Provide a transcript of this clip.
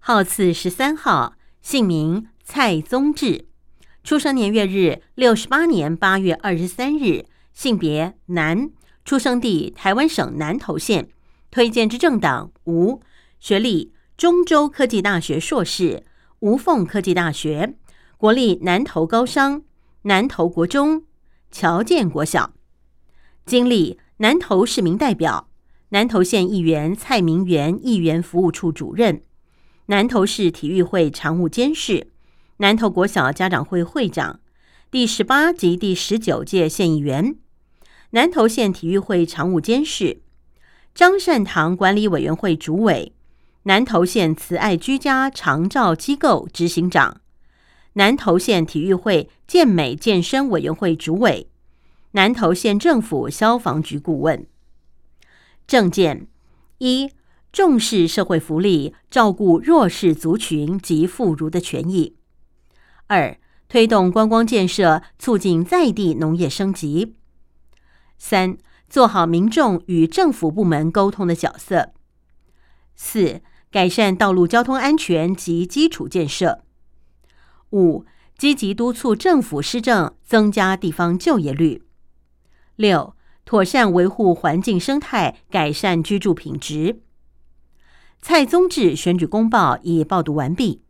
号次13号，姓名蔡宗治，出生年月日68年8月23日，性别男，出生地台湾省南投县，推荐之政党无，学历中州科技大学硕士，无缝科技大学，国立南投高商、南投国中、侨建国小。经历南投市民代表、南投县议员蔡明元议员服务处主任、南投市体育会常务监事、南投国小家长会会长，第18及第19届县议员，南投县体育会常务监事，张善堂管理委员会主委，南投县慈爱居家长照机构执行长，南投县体育会健美健身委员会主委，南投县政府消防局顾问。政见：一、重视社会福利，照顾弱势族群及妇孺的权益；二、推动观光建设，促进在地农业升级；三、做好民众与政府部门沟通的角色；四、改善道路交通安全及基础建设；五、积极督促政府施政，增加地方就业率；六、妥善维护环境生态，改善居住品质。蔡宗治选举公报已报读完毕。